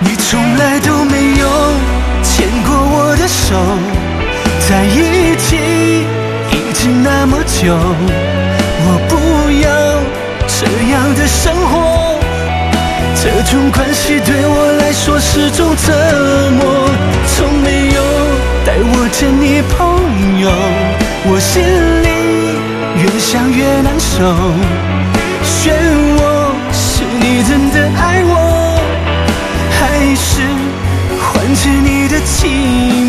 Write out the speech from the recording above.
你从来都没有牵过我的手，在一起已经那么久，我不要这样的生活，这种关系对我来说是种折磨。从没有带我见你朋友，我心里越想越难受。选我是你真的爱我，还是换着你的气